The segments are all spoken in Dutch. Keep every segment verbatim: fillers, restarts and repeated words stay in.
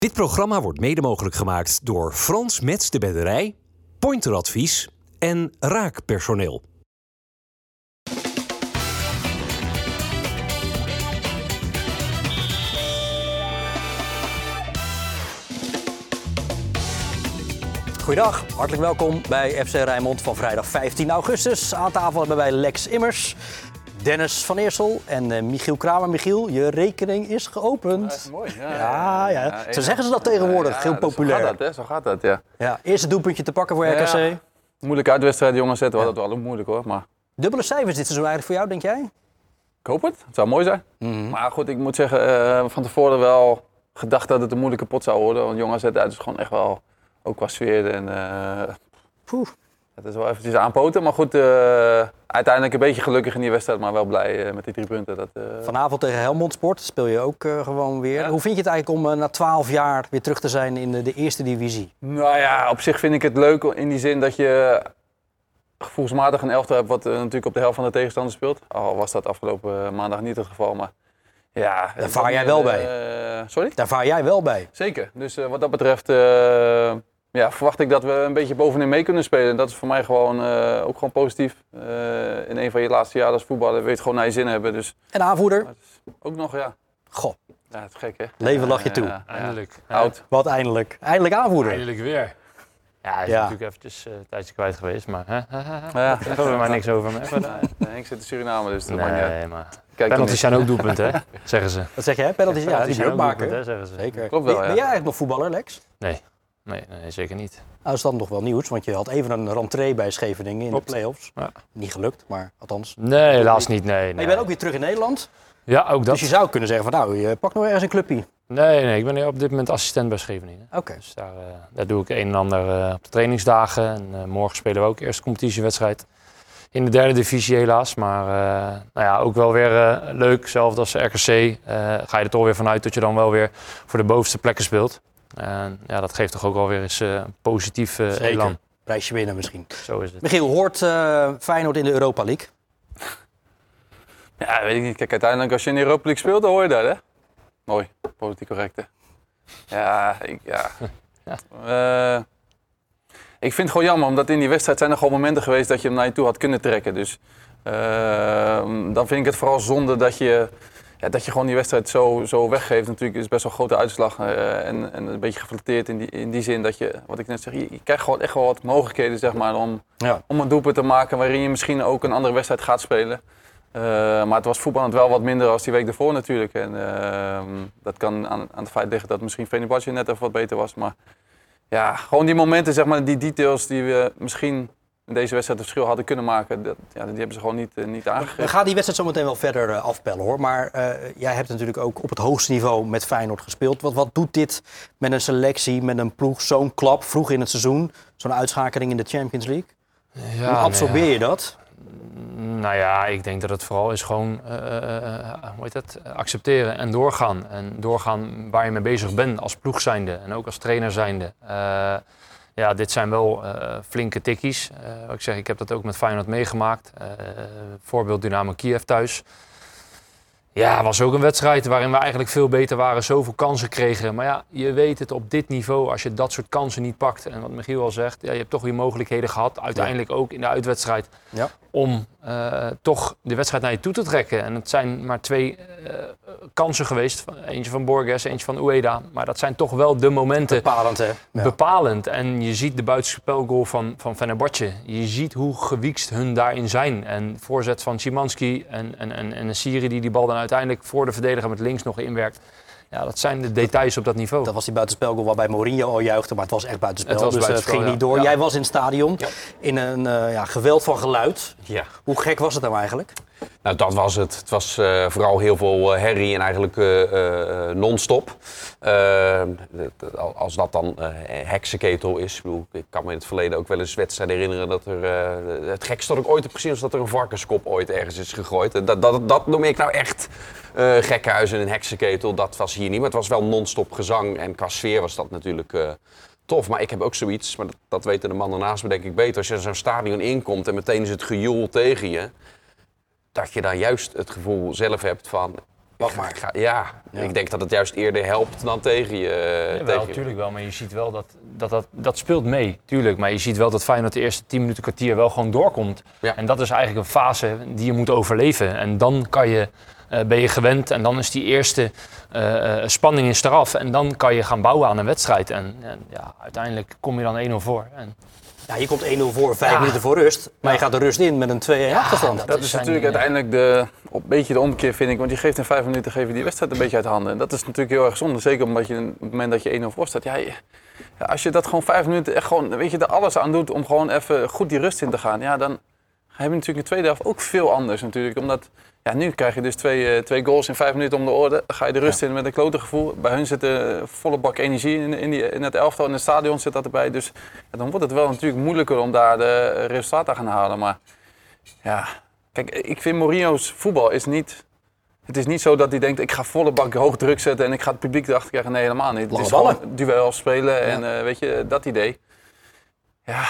Dit programma wordt mede mogelijk gemaakt door Frans Metz de Bedderij, Pointer Advies en Raak Personeel. Goedendag, hartelijk welkom bij F C Rijnmond van vrijdag vijftien augustus. Aan tafel hebben wij Lex Immers, Dennis van Eersel en uh, Michiel Kramer. Michiel, je rekening is geopend. Dat is mooi. Ja, ja, ja. ja. ja Zo zeggen ze dat tegenwoordig, ja, heel ja, populair. Zo gaat dat, hè? Zo gaat dat, ja. ja. Eerste doelpuntje te pakken voor R K C. Ja, moeilijke uitwedstrijd, jongens. Het was ja. wel ook moeilijk hoor. Maar... Dubbele cijfers dit seizoen eigenlijk voor jou, denk jij? Ik hoop het. Het zou mooi zijn. Mm-hmm. Maar goed, ik moet zeggen, uh, van tevoren wel gedacht dat het een moeilijke pot zou worden. Want Jong A Z uit is gewoon echt wel, ook qua sfeer en... Uh, Poeh. Het is wel eventjes aanpoten, maar goed, uh, uiteindelijk een beetje gelukkig in die wedstrijd, maar wel blij uh, met die drie punten. Dat, uh... Vanavond tegen Helmond Sport speel je ook uh, gewoon weer. Ja. Hoe vind je het eigenlijk om uh, na twaalf jaar weer terug te zijn in de, de eerste divisie? Nou ja, op zich vind ik het leuk in die zin dat je gevoelsmatig een elftal hebt wat uh, natuurlijk op de helft van de tegenstander speelt. Al was dat afgelopen uh, maandag niet het geval, maar ja... Daar vaar jij wel uh, bij. Uh, sorry? Daar vaar jij wel bij. Zeker, dus uh, wat dat betreft... Uh, Ja, verwacht ik dat we een beetje bovenin mee kunnen spelen. Dat is voor mij gewoon, uh, ook gewoon positief. Uh, in een van je laatste jaren als voetballer weet je gewoon naar je zin hebben. Dus... En aanvoerder? Ook nog, ja. Goh. Ja, het is gek, hè? Leven lach je toe. Ja, ja, eindelijk. Ja. Oud. Wat eindelijk? Eindelijk aanvoerder. Eindelijk weer. Ja, hij is ja. natuurlijk eventjes uh, een tijdje kwijt geweest, maar hè? Ja. Daar hebben we maar niks over. Nee, nee, ik zit in Suriname, dus dat nee, maakt niet uit. maar penalties zijn ook doelpunten, hè? Zeggen ze. Wat zeg je? Penalties, ja, die zijn ook maken. Hè, zeggen ze. Zeker. Klopt wel, ja. Ben jij eigenlijk nog voetballer, Lex? Nee. Nee, nee, zeker niet. Nou, dat is dan nog wel nieuws, want je had even een rentree bij Scheveningen in Klopt. de play-offs. Ja. Niet gelukt, maar althans. Nee, helaas niet, nee, nee. Maar je bent ook weer terug in Nederland. Ja, ook dat. Dus je zou kunnen zeggen van nou, je pak nog ergens een clubje. Nee, nee, ik ben op dit moment assistent bij Scheveningen. Oké. Okay. Dus daar, uh, daar doe ik een en ander uh, op de trainingsdagen. En uh, morgen spelen we ook eerste competitiewedstrijd. In de derde divisie helaas, maar uh, nou ja, ook wel weer uh, leuk. Zelfs als R K C uh, ga je er toch weer vanuit dat je dan wel weer voor de bovenste plekken speelt. En ja, dat geeft toch ook wel weer eens uh, positief uh, elan. Prijsje winnen misschien. Zo is het. Michiel, hoort uh, Feyenoord in de Europa League? Ja, weet ik niet. Kijk, uiteindelijk als je in de Europa League speelt, dan hoor je dat, hè? Mooi, politiek correct, hè? Ja, ik, ja. ja. Uh, ik vind het gewoon jammer, omdat in die wedstrijd zijn er gewoon momenten geweest dat je hem naar je toe had kunnen trekken. Dus uh, dan vind ik het vooral zonde dat je... Ja, dat je gewoon die wedstrijd zo, zo weggeeft, natuurlijk is best wel een grote uitslag. Uh, en, en een beetje geflatteerd in die, in die zin dat je, wat ik net zeg, je, je krijgt gewoon echt wel wat mogelijkheden zeg maar, om, ja. om een doelpunt te maken waarin je misschien ook een andere wedstrijd gaat spelen. Uh, maar het was voetballend wel wat minder als die week ervoor natuurlijk. En uh, dat kan aan, aan het feit liggen dat misschien Fenerbahce net even wat beter was. Maar ja, gewoon die momenten, zeg maar, die details die we misschien... in deze wedstrijd het verschil hadden kunnen maken, dat, ja, die hebben ze gewoon niet, uh, niet aangegeven. We gaan die wedstrijd zo meteen wel verder uh, afpellen hoor. Maar uh, jij hebt natuurlijk ook op het hoogste niveau met Feyenoord gespeeld. Wat, wat doet dit met een selectie, met een ploeg, zo'n klap vroeg in het seizoen? Zo'n uitschakeling in de Champions League? Ja, hoe absorbeer nee, je dat? Nou ja, ik denk dat het vooral is gewoon uh, uh, hoe heet het? accepteren en doorgaan. En doorgaan waar je mee bezig bent als ploeg zijnde en ook als trainer zijnde. Uh, Ja, dit zijn wel uh, flinke tikkies. Uh, ik zeg, ik heb dat ook met Feyenoord meegemaakt. Uh, voorbeeld Dynamo Kiev thuis. Ja, was ook een wedstrijd waarin we eigenlijk veel beter waren, zoveel kansen kregen. Maar ja, je weet het op dit niveau, als je dat soort kansen niet pakt. En wat Michiel al zegt, ja, je hebt toch weer mogelijkheden gehad, uiteindelijk ja. ook in de uitwedstrijd. Ja. Om uh, toch de wedstrijd naar je toe te trekken. En het zijn maar twee uh, kansen geweest. Eentje van Borges, eentje van Ueda. Maar dat zijn toch wel de momenten. Bepalend, hè? Ja. Bepalend. En je ziet de buitenspelgoal van, van Fenerbahce. Je ziet hoe gewiekst hun daarin zijn. En voorzet van Szymanski en, en, en, en een Siri die die bal dan uiteindelijk voor de verdediger met links nog inwerkt. Ja, dat zijn de details op dat niveau. Dat was die buitenspelgoal waarbij Mourinho al juichte, maar het was echt buitenspel. Het was dus buitenspel, het ging ja. niet door. Ja. Jij was in het stadion ja. in een uh, ja, geweld van geluid. Ja. Hoe gek was het nou eigenlijk? Nou, dat was het. Het was uh, vooral heel veel uh, herrie en eigenlijk uh, uh, non-stop. Uh, als dat dan uh, heksenketel is. Ik bedoel, ik kan me in het verleden ook wel eens wedstrijden herinneren dat er... Uh, het gekste dat ik ooit heb gezien is dat er een varkenskop ooit ergens is gegooid. Dat, dat, dat noem ik nou echt uh, gekhuis en een heksenketel. Dat was hier niet, maar het was wel non-stop gezang. En qua sfeer was dat natuurlijk... Uh, tof, maar ik heb ook zoiets, maar dat, dat weten de mannen naast me denk ik beter. Als je zo'n stadion inkomt en meteen is het gejoel tegen je... dat je dan juist het gevoel zelf hebt van... Wacht maar. Ga- ja, Ja. ik denk dat het juist eerder helpt dan tegen je. Ja, tegen wel, je. natuurlijk wel, maar je ziet wel dat dat, dat dat speelt mee, tuurlijk. Maar je ziet wel dat Feyenoord de eerste tien minuten kwartier wel gewoon doorkomt. Ja. En dat is eigenlijk een fase die je moet overleven. En dan kan je, uh, ben je gewend en dan is die eerste uh, uh, spanning is eraf. En dan kan je gaan bouwen aan een wedstrijd. En, en ja, uiteindelijk kom je dan één nul voor. En Ja, je komt één nul voor, vijf Ja. minuten voor rust. Maar Ja. je gaat de rust in met een twee-een achterstand. dat Dat is is zijn natuurlijk dingen. uiteindelijk de, op een beetje de omkeer, vind ik. Want je geeft in vijf minuten geef je die wedstrijd een beetje uit handen. En dat is natuurlijk heel erg zonde. Zeker omdat je op het moment dat je één nul voor staat. Ja, je- ja, als je dat gewoon vijf minuten echt gewoon, weet je, er alles aan doet om gewoon even goed die rust in te gaan. Ja, dan heb je natuurlijk de tweede helft ook veel anders natuurlijk. Omdat, ja, nu krijg je dus twee, uh, twee goals in vijf minuten om de orde. Dan ga je de rust in met een klote gevoel. Bij hun zit een volle bak energie in, in, die, in het elftal. In het stadion zit dat erbij. Dus ja, dan wordt het wel natuurlijk moeilijker om daar de resultaten te gaan halen. Maar ja, kijk, ik vind Mourinho's voetbal is niet... Het is niet zo dat hij denkt, ik ga volle bak hoog druk zetten en ik ga het publiek erachter krijgen. Nee, helemaal niet. Lange het is ballen. gewoon duel spelen en uh, weet je, dat idee. Ja,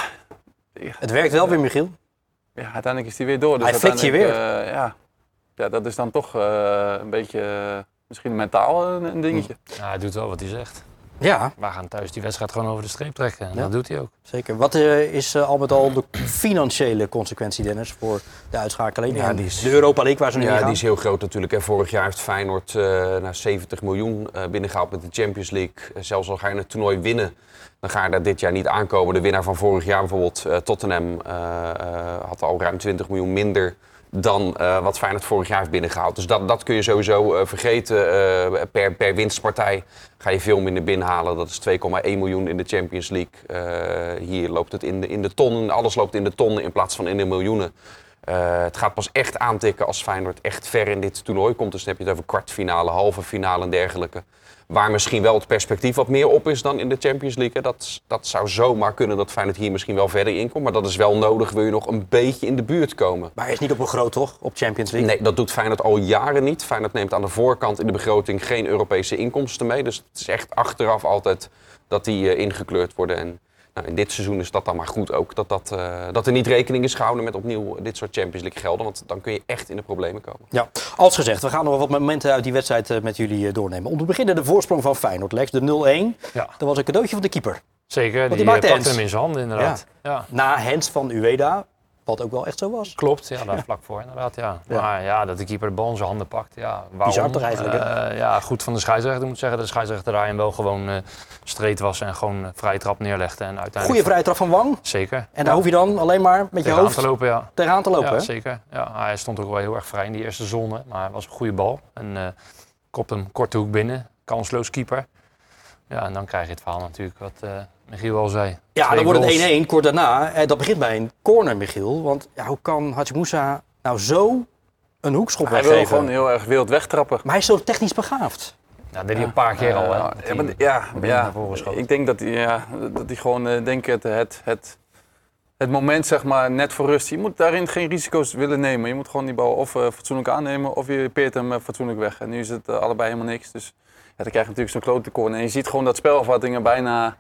Het werkt wel weer, Michiel. ja, uiteindelijk is hij weer door. Dus Hij flikt je uiteindelijk, uh, ja. ja, dat is dan toch uh, een beetje, uh, misschien mentaal een, een dingetje. ja, hij doet wel wat hij zegt. Ja, We gaan thuis die wedstrijd gewoon over de streep trekken. En Ja. dat doet hij ook. zeker. Wat uh, is uh, al met al de financiële consequentie, Dennis, voor de uitschakeling? Ja, En die is- de Europa League waar ze nu in Ja, gaan? die is heel groot natuurlijk. En vorig jaar heeft Feyenoord uh, naar zeventig miljoen uh, binnengehaald met de Champions League. Uh, zelfs al ga je het toernooi winnen, dan ga je daar dit jaar niet aankomen. De winnaar van vorig jaar bijvoorbeeld, uh, Tottenham, uh, uh, had al ruim twintig miljoen minder dan uh, wat Feyenoord vorig jaar heeft binnengehaald. Dus dat, dat kun je sowieso uh, vergeten. Uh, per, per winstpartij ga je veel minder binnenhalen. Dat is twee komma één miljoen in de Champions League. Uh, hier loopt het in de, in de tonnen. Alles loopt in de tonnen in plaats van in de miljoenen. Uh, het gaat pas echt aantikken als Feyenoord echt ver in dit toernooi komt. Dus dan heb je het over kwartfinale, halve finale en dergelijke. Waar misschien wel het perspectief wat meer op is dan in de Champions League. Dat, dat zou zomaar kunnen dat Feyenoord hier misschien wel verder in komt. Maar dat is wel nodig, wil je nog een beetje in de buurt komen. Maar hij is niet op een groot, toch? Op Champions League? Nee, dat doet Feyenoord al jaren niet. Feyenoord neemt aan de voorkant in de begroting geen Europese inkomsten mee. Dus het is echt achteraf altijd dat die uh, ingekleurd worden. En nou, in dit seizoen is dat dan maar goed ook. Dat, dat, uh, dat er niet rekening is gehouden met opnieuw dit soort Champions League gelden. Want dan kun je echt in de problemen komen. Ja, als gezegd, we gaan nog wel wat momenten uit die wedstrijd uh, met jullie uh, doornemen. Om te beginnen de voorsprong van Feyenoord, Lex, de nul één. Ja. Dat was een cadeautje van de keeper. Zeker, die die, maakte die pakte hands. hem in zijn handen inderdaad. Ja. Na hands van Ueda, wat ook wel echt zo was. Klopt, ja, daar vlak voor inderdaad, ja. Ja. Maar ja, dat de keeper de bal in zijn handen pakt, ja, waarom? Bizar toch eigenlijk, hè? Uh, ja, goed van de scheidsrechter. Ik moet zeggen dat de scheidsrechter daarin wel gewoon uh, streed was en gewoon uh, vrije trap neerlegde. En uiteindelijk... Goeie vrije trap van Wang. Zeker. En daar hoef je dan alleen maar met je Tegenaan hoofd te lopen, ja. tegenaan te lopen. Ja, hè? zeker. Ja, hij stond ook wel heel erg vrij in die eerste zone, maar het was een goede bal. En uh, kopt hem korte hoek binnen, kansloos keeper. Ja, en dan krijg je het verhaal natuurlijk wat uh, Michiel al zei. Ja, Twee dan wordt het goals. één één kort daarna. En dat begint bij een corner, Michiel. Want ja, hoe kan Hadji Moussa nou zo een hoekschop Hij wil weggeven? gewoon heel erg wild wegtrappen. Maar hij is zo technisch begaafd. Ja, dat deed hij een paar keer al, hè. Ja, Dat ja, hij maar, ja, binnen ja, naar voren schoot. ik denk dat hij, ja, dat hij gewoon uh, denkt het, het, het, het moment zeg maar, net voor rust. Je moet daarin geen risico's willen nemen. Je moet gewoon die bal of uh, fatsoenlijk aannemen of je peert hem uh, fatsoenlijk weg. En nu is het uh, allebei helemaal niks. Dus ja, dan krijg je natuurlijk zo'n klote corner. En je ziet gewoon dat spelvattingen bijna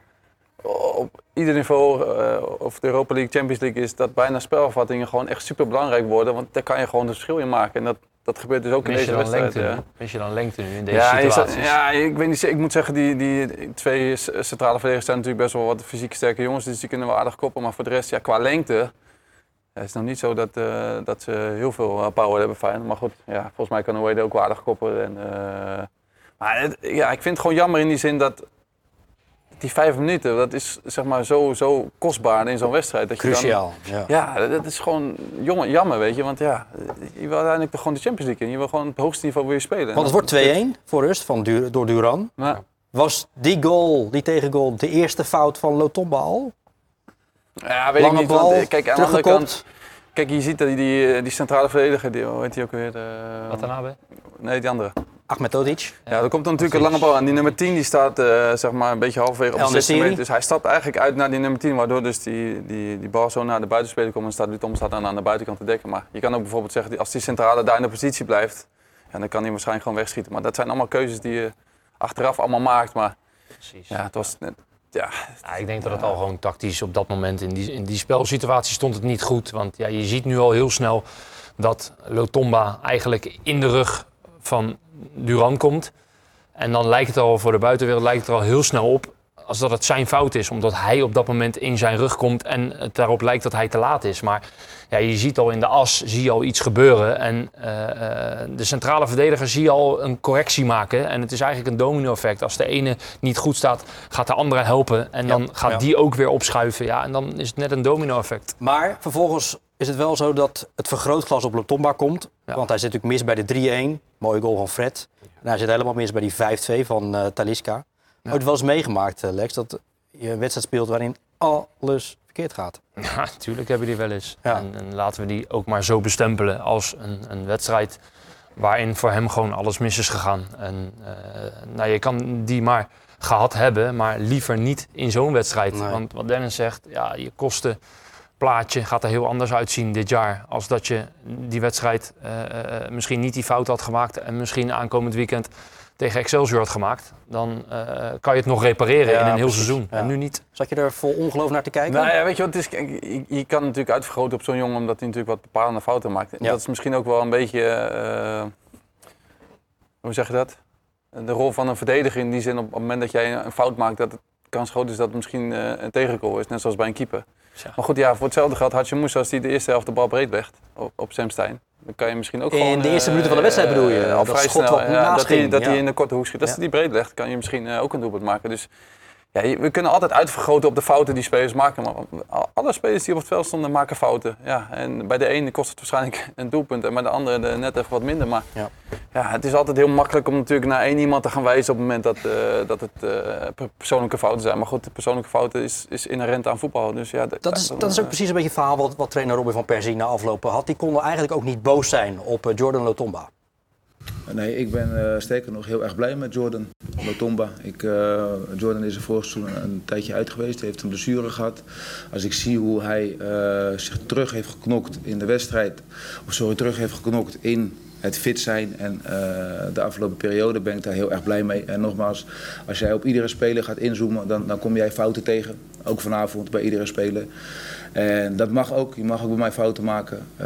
op ieder niveau, uh, of de Europa League, Champions League is, dat bijna spelvattingen gewoon echt super belangrijk worden. Want daar kan je gewoon het verschil in maken. En dat, dat gebeurt dus ook in Mis je deze dan wedstrijd. lengte ja. nu? Mis je dan lengte nu in deze Ja, je situaties? zat- ja, ik weet niet. Ik moet zeggen, die, die twee centrale verdedigers zijn natuurlijk best wel wat fysiek sterke jongens. Dus die kunnen wel aardig koppen. Maar voor de rest, ja, qua lengte, ja, is het nog niet zo dat, uh, dat ze heel veel power hebben, Feyenoord. Maar goed, ja, volgens mij kan Ueda ook wel aardig koppen. En, uh, maar het, ja, ik vind het gewoon jammer in die zin dat die vijf minuten, dat is zeg maar zo, zo kostbaar in zo'n wedstrijd. Dat je Cruciaal. Dan, Ja. ja, dat is gewoon jongen, jammer, weet je. Want ja, je wil uiteindelijk toch gewoon de Champions League in. Je wil gewoon op het hoogste niveau weer spelen. Want het wordt twee één voor rust van Du- door Duran. Maar, Was die goal, die tegengoal, de eerste fout van Lotomba al? ja, weet Lange ik niet. bal, Want, kijk, aan de andere kant, teruggekopt. kijk, je ziet dat die, die, die centrale verdediger, die, hoe heet die ook weer? Uh, Wat daarna bij? Nee, die andere. Ahmed Todic. Ja, er komt dan natuurlijk een lange bal aan. Die nummer tien die staat uh, zeg maar een beetje halverwege op de El zestien Nessiri. meter. Dus hij stapt eigenlijk uit naar die nummer tien, waardoor dus die, die, die bal zo naar de buitenspeler komt en staat Lutom staat dan aan de buitenkant te dekken. Maar je kan ook bijvoorbeeld zeggen, als die centrale daar in de positie blijft, ja, dan kan hij waarschijnlijk gewoon wegschieten. Maar dat zijn allemaal keuzes die je achteraf allemaal maakt. Maar Precies. ja, het was net, ja, Ja, ik denk dat het al gewoon tactisch op dat moment in die, in die spelsituatie stond het niet goed. Want ja, je ziet nu al heel snel dat Lotomba eigenlijk in de rug van Duran komt. En dan lijkt het al voor de buitenwereld lijkt het er al heel snel op als dat het zijn fout is. Omdat hij op dat moment in zijn rug komt en het daarop lijkt dat hij te laat is. Maar ja, je ziet al in de as zie je al iets gebeuren. En uh, uh, de centrale verdediger zie je al een correctie maken. En het is eigenlijk een domino-effect. Als de ene niet goed staat, gaat de andere helpen. En dan ja, gaat ja. die ook weer opschuiven. Ja, en dan is het net een domino-effect. Maar vervolgens is het wel zo dat het vergrootglas op Lotomba komt. Ja. Want hij zit natuurlijk mis bij de drie-een. Mooie goal van Fred. En hij zit helemaal mis bij die vijf-twee van uh, Talisca. Ja. Ooit wel eens meegemaakt, Lex, dat je een wedstrijd speelt waarin alles verkeerd gaat. Ja, natuurlijk hebben die wel eens. Ja. En, en laten we die ook maar zo bestempelen als een, een wedstrijd waarin voor hem gewoon alles mis is gegaan. En uh, nou, je kan die maar gehad hebben, maar liever niet in zo'n wedstrijd. Nee. Want wat Dennis zegt, ja, je kostenplaatje gaat er heel anders uitzien dit jaar. Als dat je die wedstrijd uh, uh, misschien niet die fout had gemaakt en misschien aankomend weekend tegen Excelsior had gemaakt, dan uh, kan je het nog repareren ja, in een heel precies. seizoen. Ja. En nu niet. Zat je er vol ongeloof naar te kijken? Nou ja, weet je wat, het is, je, je kan natuurlijk uitvergroten op zo'n jongen omdat hij natuurlijk wat bepalende fouten maakt. En ja. dat is misschien ook wel een beetje, uh, hoe zeg je dat? De rol van een verdediger in die zin op, op het moment dat jij een fout maakt, dat het kans groot is dat het misschien uh, een tegengoal is, net zoals bij een keeper. Ja. Maar goed, ja, voor hetzelfde geld had je Moussa als hij de eerste helft de bal breed legt op, op Sam Stein. Dan kan je misschien ook in gewoon... In de eerste uh, minuten van de wedstrijd bedoel je? Uh, al vrij snel, ja, dat hij ja. in de korte hoek schiet. Dat ja. hij die breed legt, kan je misschien uh, ook een doelpunt maken. Dus ja, we kunnen altijd uitvergroten op de fouten die spelers maken. Maar alle spelers die op het veld stonden maken fouten. Ja, en bij de ene kost het waarschijnlijk een doelpunt en bij de andere de net even wat minder. Maar ja. Ja, het is altijd heel makkelijk om natuurlijk naar één iemand te gaan wijzen op het moment dat, uh, dat het uh, persoonlijke fouten zijn. Maar goed, de persoonlijke fouten is, is inherent aan voetbal. Dus ja, dat, is, dat is ook precies een beetje het verhaal wat, wat trainer Robin van Persie na afloop had. Die kon eigenlijk ook niet boos zijn op uh, Jordan Lotomba. Nee, ik ben uh, sterker nog heel erg blij met Jordan Lotomba. Ik, uh, Jordan is er vorig seizoen een, een tijdje uit geweest, hij heeft een blessure gehad. Als ik zie hoe hij uh, zich terug heeft geknokt in de wedstrijd, of sorry, terug heeft geknokt in het fit zijn en uh, de afgelopen periode ben ik daar heel erg blij mee. En nogmaals, als jij op iedere speler gaat inzoomen, dan, dan kom jij fouten tegen. Ook vanavond bij iedere speler. En dat mag ook, je mag ook bij mij fouten maken. Uh,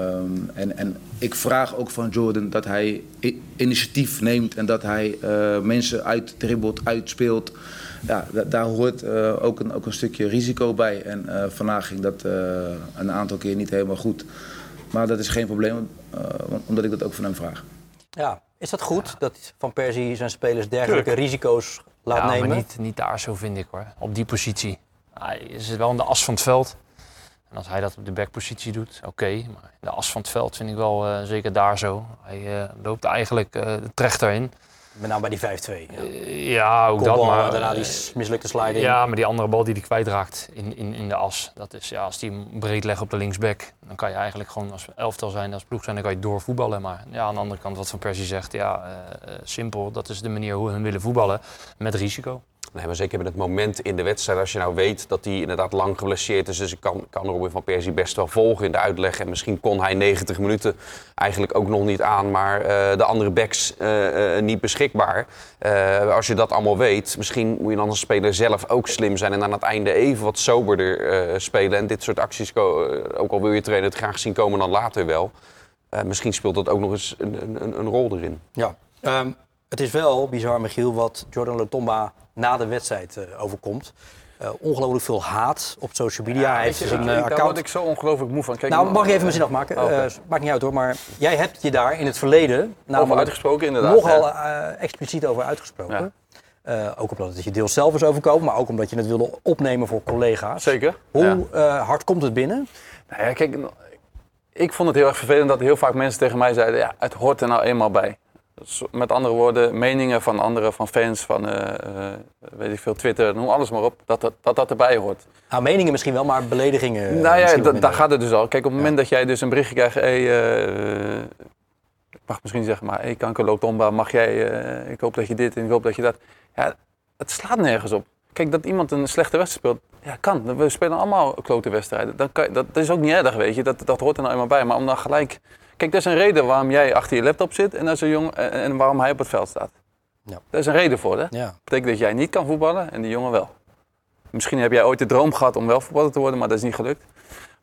en, en ik vraag ook van Jordan dat hij initiatief neemt en dat hij uh, mensen uitdribbelt, uitspeelt. Ja, da- daar hoort uh, ook, een, ook een stukje risico bij. En uh, vandaag ging dat uh, een aantal keer niet helemaal goed. Maar dat is geen probleem, uh, omdat ik dat ook van hem vraag. Ja, is dat goed ja. dat Van Persie zijn spelers dergelijke Tuurlijk. risico's laat ja, nemen? Maar niet, niet daar zo vind ik hoor, op die positie. Hij zit wel in de as van het veld. En als hij dat op de backpositie doet, oké. Okay. Maar in de as van het veld vind ik wel uh, zeker daar zo. Hij uh, loopt eigenlijk uh, de trechter in. Met name bij die vijf-twee. Ja, uh, ja ook Kopbal, dat. Maar daarna die mislukte sliding. Ja, maar die andere bal die hij kwijtraakt in, in, in de as. Dat is, ja, als die hem breed legt op de linksback, dan kan je eigenlijk gewoon als elftal zijn, als ploeg zijn, dan kan je doorvoetballen. Maar ja, aan de andere kant, wat Van Persie zegt, ja, uh, uh, simpel. Dat is de manier hoe we willen voetballen, met risico. Nee, maar zeker met het moment in de wedstrijd, als je nou weet dat hij inderdaad lang geblesseerd is. Dus ik kan, kan Robin van Persie best wel volgen in de uitleg. En misschien kon hij negentig minuten eigenlijk ook nog niet aan, maar uh, de andere backs uh, uh, niet beschikbaar. Uh, als je dat allemaal weet, misschien moet je dan als speler zelf ook slim zijn en aan het einde even wat soberder uh, spelen. En dit soort acties, uh, ook al wil je trainer het graag zien komen dan later wel. Uh, misschien speelt dat ook nog eens een, een, een rol erin. Ja, um, het is wel bizar, Michiel, wat Jordan Lotomba na de wedstrijd uh, overkomt. Uh, ongelooflijk veel haat op social media. Ja, hij heeft zijn uh, account. Daar word ik zo ongelooflijk moe van. Kijk, nou, mag je even mijn zin afmaken? Oh, okay. uh, maakt niet uit hoor, maar jij hebt je daar in het verleden over uitgesproken, inderdaad. Nogal ja. uh, expliciet over uitgesproken. Ja. Uh, ook omdat het je deels zelf is overkomen, maar ook omdat je het wilde opnemen voor collega's. Zeker. Hoe ja. uh, hard komt het binnen? Nou ja, kijk, ik vond het heel erg vervelend dat heel vaak mensen tegen mij zeiden, ja, het hoort er nou eenmaal bij. Met andere woorden, meningen van anderen, van fans, van uh, uh, weet ik veel, Twitter, noem alles maar op, dat dat, dat, dat erbij hoort. Nou, meningen misschien wel, maar beledigingen... Nou ja, d- daar gaat het dus al. Kijk, op het moment ja. dat jij dus een berichtje krijgt, hey, uh, ik mag misschien zeggen, maar hey, Kanker Lotomba, mag jij, uh, ik hoop dat je dit en ik hoop dat je dat... Ja, het slaat nergens op. Kijk, dat iemand een slechte wedstrijd speelt, ja, kan. We spelen allemaal klote wedstrijden. Dan kan je, dat, dat is ook niet erg, weet je, dat, dat hoort er nou eenmaal bij, maar om dan gelijk... Kijk, dat is een reden waarom jij achter je laptop zit en, dat is een jongen, en waarom hij op het veld staat. Ja. Daar is een reden voor, hè? Ja. Dat betekent dat jij niet kan voetballen en die jongen wel. Misschien heb jij ooit de droom gehad om wel voetballer te worden, maar dat is niet gelukt.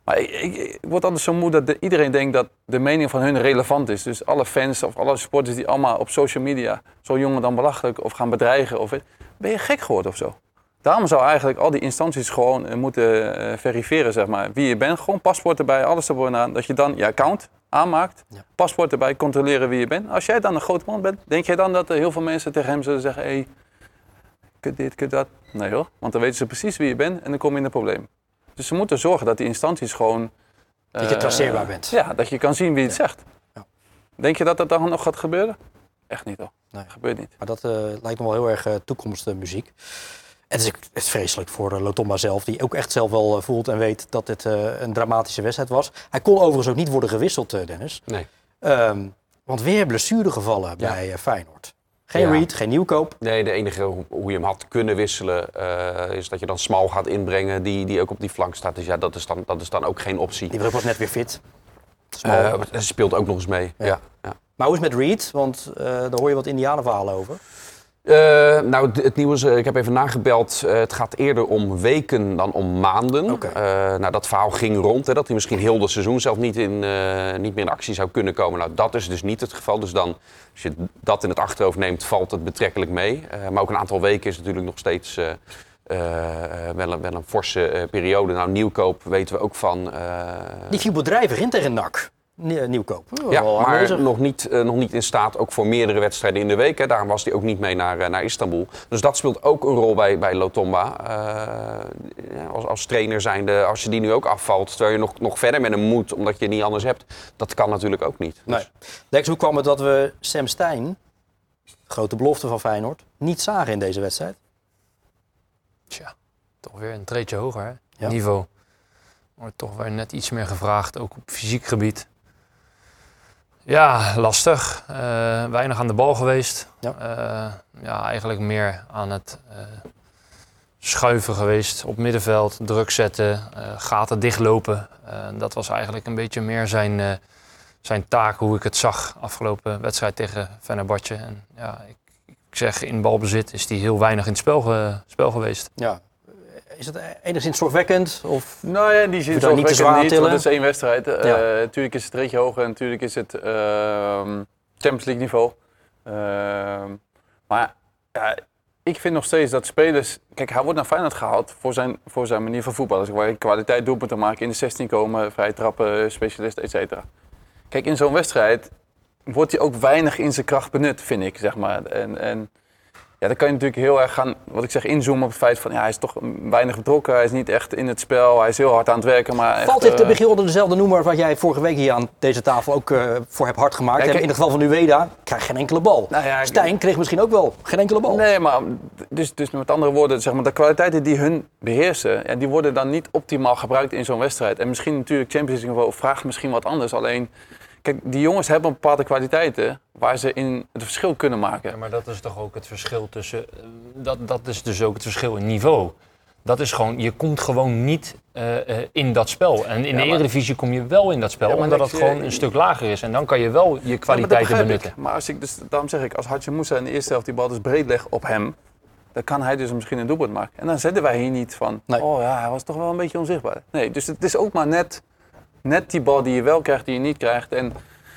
Maar ik, ik, ik word anders zo moe dat de, iedereen denkt dat de mening van hun relevant is. Dus alle fans of alle supporters die allemaal op social media zo'n jongen dan belachelijk of gaan bedreigen. Of, ben je gek geworden of zo? Daarom zou eigenlijk al die instanties gewoon uh, moeten uh, verifiëren, zeg maar, wie je bent. Gewoon paspoort erbij, alles erbovenaan. Dat je dan je account aanmaakt, ja. paspoort erbij, controleren wie je bent. Als jij dan een grote man bent, denk jij dan dat er heel veel mensen tegen hem zullen zeggen... Hey, kut dit, kut dat. Nee hoor, want dan weten ze precies wie je bent en dan kom je in een probleem. Dus ze moeten zorgen dat die instanties gewoon... Dat je traceerbaar uh, bent. Ja, dat je kan zien wie het ja. zegt. Ja. Denk je dat dat dan nog gaat gebeuren? Echt niet hoor. Nee. Dat gebeurt niet. Maar dat uh, lijkt me wel heel erg uh, toekomstmuziek. Het is, het is vreselijk voor uh, Lotomba zelf, die ook echt zelf wel uh, voelt en weet dat dit uh, een dramatische wedstrijd was. Hij kon overigens ook niet worden gewisseld, uh, Dennis. Nee. Um, want weer blessuregevallen ja. bij uh, Feyenoord. Geen ja. Reed, geen Nieuwkoop. Nee, de enige hoe je hem had kunnen wisselen uh, is dat je dan Smal gaat inbrengen die, die ook op die flank staat. Dus ja, dat is dan, dat is dan ook geen optie. Die was net weer fit. Smal uh, speelt ook nog eens mee. Ja. Ja. Ja. Maar hoe is het met Reed? Want uh, daar hoor je wat Indianenverhalen over. Uh, nou, het nieuws, uh, ik heb even nagebeld. Uh, het gaat eerder om weken dan om maanden. Okay. Uh, nou, dat verhaal ging rond, hè, dat hij misschien heel het seizoen zelf niet, in, uh, niet meer in actie zou kunnen komen. Nou, dat is dus niet het geval. Dus dan, als je dat in het achterhoofd neemt, valt het betrekkelijk mee. Uh, maar ook een aantal weken is natuurlijk nog steeds uh, uh, wel, een, wel een forse uh, periode. Nou, Nieuwkoop weten we ook van. Uh, Die viel bedrijvig in tegen N A C. Nieuwkoop. Oh, ja, maar nog niet, uh, nog niet in staat ook voor meerdere wedstrijden in de week. Hè. Daarom was hij ook niet mee naar, uh, naar Istanbul. Dus dat speelt ook een rol bij, bij Lotomba. Uh, ja, als, als trainer zijnde, als je die nu ook afvalt, terwijl je nog, nog verder met hem moet, omdat je het niet anders hebt. Dat kan natuurlijk ook niet. Nee. Dus. Lex, hoe kwam het dat we Sam Stein, grote belofte van Feyenoord, niet zagen in deze wedstrijd? Tja, toch weer een treedje hoger, hè? Ja. Niveau. Wordt toch weer net iets meer gevraagd, ook op fysiek gebied. Ja, lastig. Uh, weinig aan de bal geweest. Ja, uh, ja eigenlijk meer aan het uh, schuiven geweest op middenveld, druk zetten, uh, gaten dichtlopen. Uh, dat was eigenlijk een beetje meer zijn, uh, zijn taak, hoe ik het zag afgelopen wedstrijd tegen Fenerbahce. En ja, ik, ik zeg in balbezit is hij heel weinig in het spel, ge, spel geweest. Ja. Is het enigszins zorgwekkend? Of nou ja, in die zin zorgwekkend niet, zwaar niet, want het is één wedstrijd. Uh, ja. Natuurlijk is het reetje hoger en natuurlijk is het uh, Champions League niveau. Uh, maar ja, ik vind nog steeds dat spelers... Kijk, hij wordt naar Feyenoord gehaald voor zijn, voor zijn manier van voetballen. Dus waar je kwaliteit doelpunten maken, in de zestien komen, vrije trappen, specialist, et cetera. Kijk, in zo'n wedstrijd wordt hij ook weinig in zijn kracht benut, vind ik, zeg maar. En, en ja, dan kan je natuurlijk heel erg gaan, wat ik zeg, inzoomen op het feit van ja, hij is toch weinig betrokken, hij is niet echt in het spel, hij is heel hard aan het werken. Maar valt echt, dit te Michiel onder dezelfde noemer wat jij vorige week hier aan deze tafel ook uh, voor hebt hard gemaakt? Ja, kijk, in het geval van Ueda krijgt geen enkele bal. Nou ja, Stijn kreeg misschien ook wel geen enkele bal. Nee, maar dus, dus met andere woorden, zeg maar, de kwaliteiten die hun beheersen, ja, die worden dan niet optimaal gebruikt in zo'n wedstrijd. En misschien natuurlijk Champions League niveau vraagt misschien wat anders, alleen... Kijk, die jongens hebben bepaalde kwaliteiten waar ze in het verschil kunnen maken. Ja, maar dat is toch ook het verschil tussen... Dat, dat is dus ook het verschil in niveau. Dat is gewoon, je komt gewoon niet uh, uh, in dat spel. En in ja, de maar, Eredivisie kom je wel in dat spel, ja, omdat het gewoon een stuk lager is. En dan kan je wel je kwaliteiten ja, benutten. Ik. Maar als ik dus, daarom zeg ik, als Hadji Moussa in de eerste helft die bal dus breed legt op hem, dan kan hij dus misschien een doelpunt maken. En dan zetten wij hier niet van, nee. oh ja, hij was toch wel een beetje onzichtbaar. Nee, dus het is ook maar net... Net die bal die je wel krijgt, die je niet krijgt. En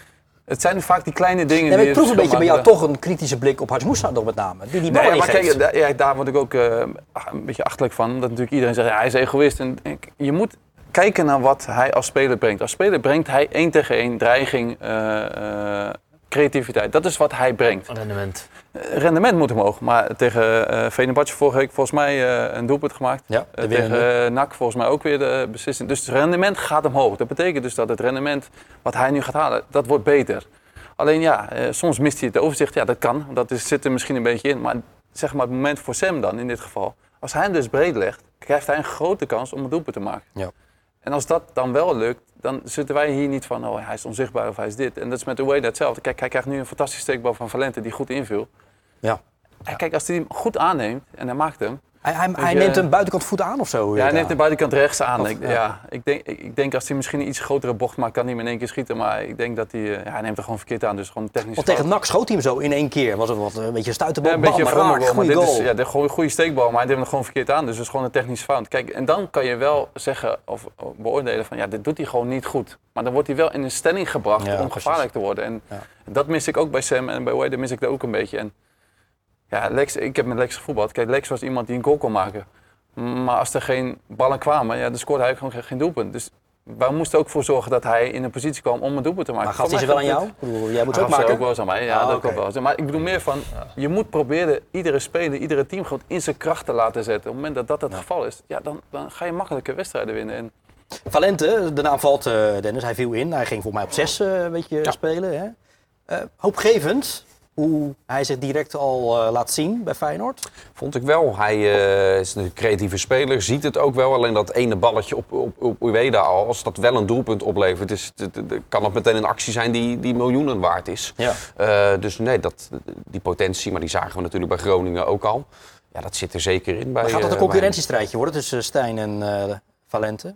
het zijn vaak die kleine dingen nee, die... Ik proef een beetje bij jou toch een kritische blik op Hadji Moussa nog met name. Die die bal nee, maar kijk, daar, ja, daar word ik ook uh, een beetje achterlijk van. Dat natuurlijk iedereen zegt, ja, hij is egoïst. En, en, je moet kijken naar wat hij als speler brengt. Als speler brengt hij één tegen één, dreiging, uh, uh, creativiteit. Dat is wat hij brengt. Rendement. Uh, rendement moet omhoog. Maar tegen uh, Fenerbahce vorige week volgens mij uh, een doelpunt gemaakt. Ja, uh, tegen uh, N A C volgens mij ook weer de beslissing. Dus het rendement gaat omhoog. Dat betekent dus dat het rendement wat hij nu gaat halen, dat wordt beter. Alleen ja, uh, soms mist hij het overzicht. Ja, dat kan. Dat is, zit er misschien een beetje in. Maar zeg maar het moment voor Sam dan, in dit geval. Als hij hem dus breed legt, krijgt hij een grote kans om een doelpunt te maken. Ja. En als dat dan wel lukt, dan zitten wij hier niet van, oh, hij is onzichtbaar of hij is dit. En dat is met Ueda hetzelfde. Kijk, hij krijgt nu een fantastische steekbal van Valente die goed inviel. Ja. En kijk, als hij hem goed aanneemt en hij maakt hem, Hij, hij, hij je, neemt een buitenkant voet aan of zo? Ja, hij neemt de buitenkant rechts aan. Of, ik, ja. ja. ik, denk, ik, ik denk als hij misschien een iets grotere bocht maakt, kan hij hem in één keer schieten. Maar ik denk dat hij, ja, hij neemt er gewoon verkeerd aan. Dus gewoon technisch. Want tegen N A C schoot hij hem zo in één keer. Was het wat een beetje een stuiterbal? Ja, een beetje een bam, vromme raak, goal. Maar goede dit goal. is ja, de goede, goede steekbal, maar hij neemt hem gewoon verkeerd aan. Dus het is gewoon een technisch fout. Kijk, en dan kan je wel zeggen of beoordelen van ja, dit doet hij gewoon niet goed. Maar dan wordt hij wel in een stelling gebracht Ja, om precies. gevaarlijk te worden. En Ja. dat mis ik ook bij Sam en bij Wade mis ik dat ook een beetje. En ja, Lex, ik heb met Lex gevoetbald. Kijk, Lex was iemand die een goal kon maken. Maar als er geen ballen kwamen, ja, dan scoorde hij gewoon geen doelpunt. Dus wij moesten ook voor zorgen dat hij in een positie kwam om een doelpunt te maken. Maar gaf hij ze wel aan jou? Ik bedoel, jij moet ze ook Gaf ze maken? ook wel eens aan mij, ja, Ah, dat oké. ook wel eens. Maar ik bedoel meer van, je moet proberen iedere speler, iedere teamgenoot in zijn kracht te laten zetten. Op het moment dat dat het Ja. geval is, ja, dan, dan ga je makkelijke wedstrijden winnen. En Valente, de naam valt, uh, Dennis, hij viel in. Hij ging volgens mij op zes uh, een beetje ja. spelen. Hè? Uh, hoopgevend hoe hij zich direct al uh, laat zien bij Feyenoord. Vond ik wel. Hij uh, is een creatieve speler, ziet het ook wel. Alleen dat ene balletje op, op, op Ueda al, als dat wel een doelpunt oplevert, is, het, het, het, kan het meteen een actie zijn die, die miljoenen waard is. Ja. Uh, dus nee, dat, die potentie, maar die zagen we natuurlijk bij Groningen ook al. Ja, dat zit er zeker in. Bij, maar gaat het een uh, concurrentiestrijdje worden tussen Stijn en uh, Valente?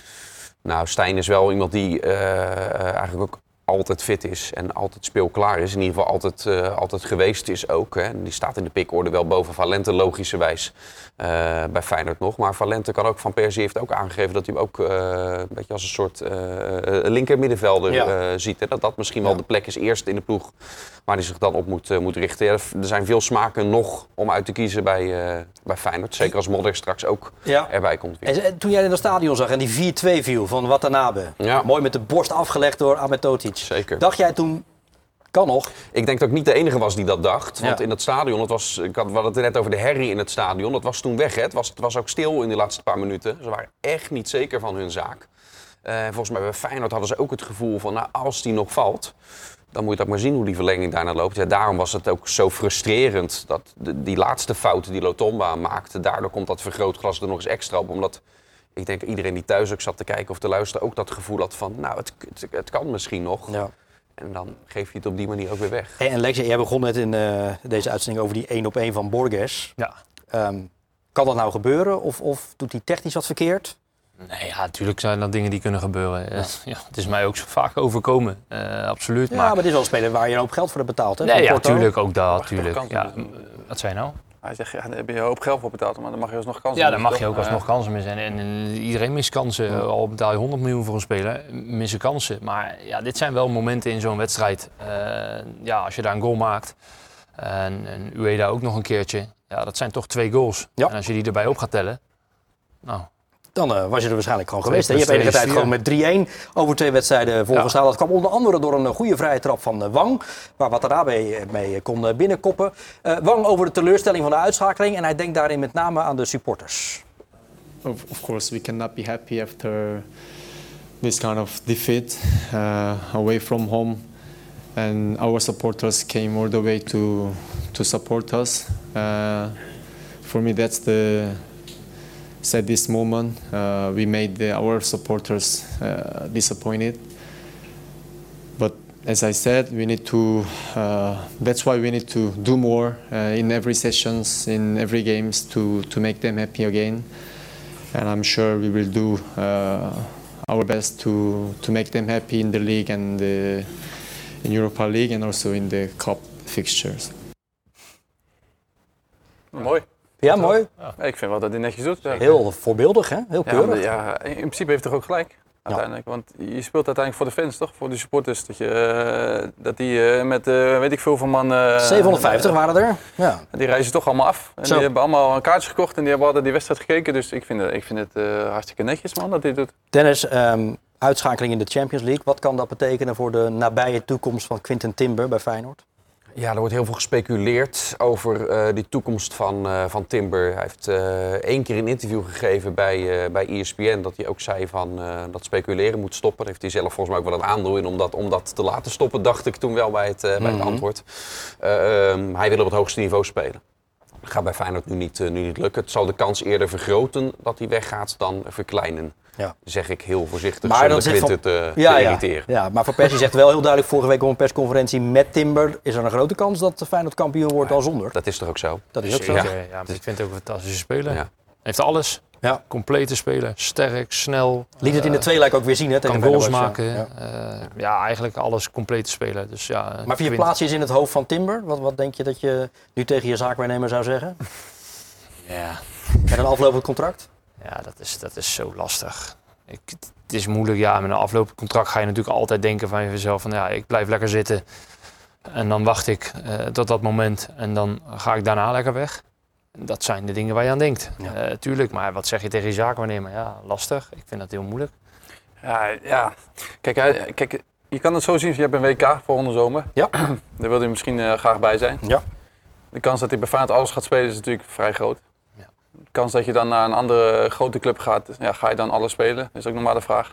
Nou, Stijn is wel iemand die uh, eigenlijk ook altijd fit is en altijd speelklaar is. In ieder geval altijd, uh, altijd geweest is ook. Hè. En die staat in de pickorde wel boven Valente, logischerwijs, uh, bij Feyenoord nog. Maar Valente kan ook, Van Persie heeft ook aangegeven dat hij hem ook uh, een beetje als een soort uh, linker middenvelder ja. uh, ziet. Hè. Dat dat misschien wel ja. de plek is eerst in de ploeg waar hij zich dan op moet, uh, moet richten. Ja, er zijn veel smaken nog om uit te kiezen bij, uh, bij Feyenoord. Zeker als Modder straks ook ja. erbij komt. Weer. En toen jij in het stadion zag en die vier twee viel van Watanabe. Ja. Mooi met de borst afgelegd door Ahmed Totic. Zeker. Dacht jij toen, kan nog? Ik denk dat ik niet de enige was die dat dacht. Want ja. in het stadion, het was, ik had, we hadden het net over de herrie in het stadion. Dat was toen weg. Hè. Het, was, het was ook stil in de laatste paar minuten. Ze waren echt niet zeker van hun zaak. Uh, volgens mij bij Feyenoord hadden ze ook het gevoel van, nou, als die nog valt, dan moet je dat maar zien hoe die verlenging daarna loopt. Ja, daarom was het ook zo frustrerend dat de, die laatste fouten die Lotomba maakte, daardoor komt dat vergrootglas er nog eens extra op. Omdat ik denk iedereen die thuis ook zat te kijken of te luisteren ook dat gevoel had van, nou, het, het, het kan misschien nog. Ja. En dan geef je het op die manier ook weer weg. Hey, en Lex, jij begon net in uh, deze uitzending over die één op één van Borges. Ja. Um, kan dat nou gebeuren of, of doet hij technisch wat verkeerd? Nee, ja, natuurlijk zijn dat dingen die kunnen gebeuren. Ja. Ja, het is mij ook zo vaak overkomen, uh, absoluut. Ja, maar... maar dit is wel een speler waar je een hoop geld voor hebt betaald, hè? Nee, ja, natuurlijk ook dat, natuurlijk. Ja, wat zei je nou? Hij zegt, ja, daar heb je een hoop geld voor betaald, maar dan mag je alsnog kansen Ja, dan mag toch? je ook alsnog ja. kansen missen. En, en iedereen mist kansen. Ja. Al betaal je honderd miljoen voor een speler, missen kansen. Maar ja, dit zijn wel momenten in zo'n wedstrijd. Uh, ja, als je daar een goal maakt, en, en Ueda ook nog een keertje. Ja, dat zijn toch twee goals. Ja. En als je die erbij op gaat tellen, nou... Dan uh, was je er waarschijnlijk gewoon geweest. Je hebt enige tijd gewoon met drie een over twee wedstrijden voorgestaan. Ja. Dat kwam onder andere door een goede vrije trap van uh, Wang. Waar Watanabe mee kon uh, binnenkoppen. Uh, Wang over de teleurstelling van de uitschakeling. En hij denkt daarin met name aan de supporters. Of, of course we cannot be happy after this kind of defeat uh, away from home. And our supporters came all the way to, to support us. Uh, for me that's the... At this moment, uh, we made the, our supporters uh, disappointed. But as I said, we need to. Uh, that's why we need to do more uh, in every sessions, in every games, to to make them happy again. And I'm sure we will do uh, our best to to make them happy in the league and the, in Europa League and also in the cup fixtures. Mooi. Ja, mooi. Ja. Ik vind wel dat hij netjes doet. Ja. Heel voorbeeldig, hè? Heel keurig. Ja, ja, in principe heeft hij toch ook gelijk. Uiteindelijk. Ja. Want je speelt uiteindelijk voor de fans, toch? Voor de supporters. Dat, je, uh, dat die uh, met uh, weet ik veel van man... Uh, zevenhonderdvijftig uh, waren er. Ja. Die reizen toch allemaal af. En die hebben allemaal een kaartje gekocht en die hebben altijd die wedstrijd gekeken. Dus ik vind het, ik vind het uh, hartstikke netjes, man, dat hij doet. Dennis, um, uitschakeling in de Champions League. Wat kan dat betekenen voor de nabije toekomst van Quinten Timber bij Feyenoord? Ja, er wordt heel veel gespeculeerd over uh, die toekomst van, uh, van Timber. Hij heeft uh, één keer een interview gegeven bij, uh, bij E S P N dat hij ook zei van, uh, dat speculeren moet stoppen. Daar heeft hij zelf volgens mij ook wel een aandeel in om dat, om dat te laten stoppen, dacht ik toen wel bij het, uh, bij mm-hmm. het antwoord. Uh, um, hij wil op het hoogste niveau spelen. Dat gaat bij Feyenoord nu niet, uh, nu niet lukken. Het zal de kans eerder vergroten dat hij weggaat dan verkleinen. Ja. Zeg ik heel voorzichtig, Maar zonder dan zegt Quinten Van- te, Ja, te ja. irriteren. Ja, maar Van Persie zegt wel heel duidelijk vorige week op een persconferentie met Timber. Is er een grote kans dat de Feyenoord kampioen wordt al zonder? Dat is toch ook zo? Dat is ook zo. Ja, Ja. ja, maar ik vind het ook een fantastische speler. Ja. Heeft alles. Ja. Complete speler. Sterk, snel. Liet het in de eh, tweeluik ook weer zien, hè? tegen kan goals Fenerbahce. maken. Ja. Ja. ja, eigenlijk alles complete speler. Dus, ja, Maar via Quint- plaatsje is in het hoofd van Timber. Wat, wat denk je dat je nu tegen je zaakwaarnemer zou zeggen? Ja, Met een aflopend contract? ja dat, is, dat is zo lastig. Ik, het is moeilijk, ja. Met een aflopend contract ga je natuurlijk altijd denken van jezelf van ja, ik blijf lekker zitten. En dan wacht ik uh, tot dat moment en dan ga ik daarna lekker weg. Dat zijn de dingen waar je aan denkt. Ja. Uh, tuurlijk, maar wat zeg je tegen je zaakwaarnemer? Ja, lastig. Ik vind dat heel moeilijk. Ja, ja. Kijk, hij- kijk, je kan het zo zien, je hebt een W K volgende zomer. Ja. Daar wil hij misschien uh, graag bij zijn. Ja. De kans dat hij bij Feyenoord alles gaat spelen is natuurlijk vrij groot. Ja. De kans dat je dan naar een andere grote club gaat, ja, ga je dan alles spelen? Dat is ook nog maar de vraag.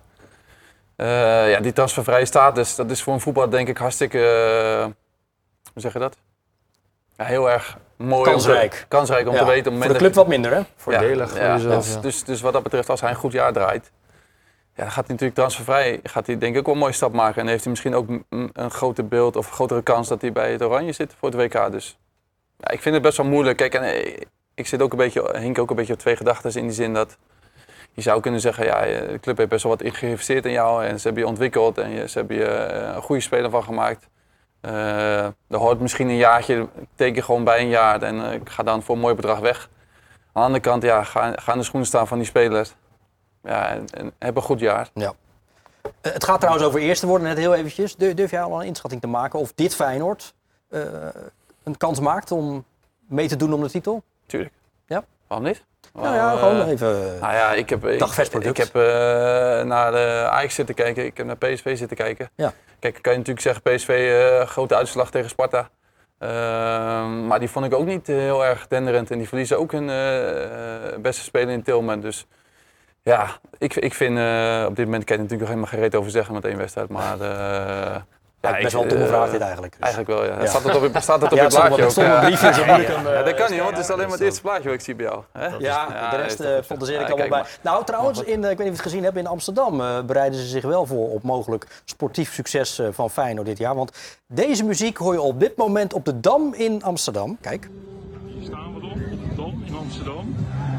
Uh, ja, die transfervrije status, dat is voor een voetbal denk ik hartstikke, uh, hoe zeg je dat? Ja, heel erg mooi. Kansrijk. Om te, kansrijk om Ja. te weten. Op het Voor de moment club dat wat minder, hè? Voordelig ja, voor ja, jezelf. dus, Ja. dus, dus wat dat betreft, als hij een goed jaar draait, ja, dan gaat hij natuurlijk transfervrij, gaat hij denk ik ook wel een mooie stap maken. En heeft hij misschien ook een, een groter beeld of een grotere kans dat hij bij het Oranje zit voor het W K. Dus ja, ik vind het best wel moeilijk. Kijk, en, eh, ik zit ook een beetje, hink ook een beetje op twee gedachten in die zin dat je zou kunnen zeggen, ja, de club heeft best wel wat geïnvesteerd in jou en ze hebben je ontwikkeld en je, ze hebben je uh, een goede speler van gemaakt. Uh, er hoort misschien een jaartje, ik teken gewoon bij een jaar en uh, ik ga dan voor een mooi bedrag weg. Aan de andere kant, ja, ga, ga in de schoenen staan van die spelers. Ja, en, en heb een goed jaar. Ja. Uh, het gaat trouwens over eerste worden, net heel eventjes. Durf, durf jij al een inschatting te maken of dit Feyenoord uh, een kans maakt om mee te doen om de titel? Tuurlijk. Ja? Waarom niet? Nou ja, uh, gewoon even nou ja, ik heb, dagvers ik, product. ik heb uh, naar de Ajax zitten kijken, ik heb naar P S V zitten kijken. Ja. Kijk, kan je natuurlijk zeggen, P S V, uh, grote uitslag tegen Sparta. Uh, maar die vond ik ook niet heel erg denderend en die verliezen ook hun uh, beste speler in Tilman. Dus ja, ik, ik vind, uh, op dit moment kan je natuurlijk nog helemaal geen reet over zeggen met één wedstrijd. Maar uh, ja, ja, best wel een domme vraag dit eigenlijk. Dus. Eigenlijk wel, ja. Ja. Staat het op, staat het op Ja, je blaadje ook? stond een briefje, zo moeilijk. Ja, ja, dat kan niet, want het is alleen maar het eerste plaatje wat ik zie bij jou. Hè? Ja, Ja, de rest is uh, toch fantaseer ik ja, allemaal kijk bij. Nou, trouwens, in, uh, ik weet niet of je het gezien hebt, in Amsterdam uh, bereiden ze zich wel voor op mogelijk sportief succes uh, van Feyenoord dit jaar. Want deze muziek hoor je op dit moment op de Dam in Amsterdam. Kijk. Hier staan we dan, op de Dam in Amsterdam.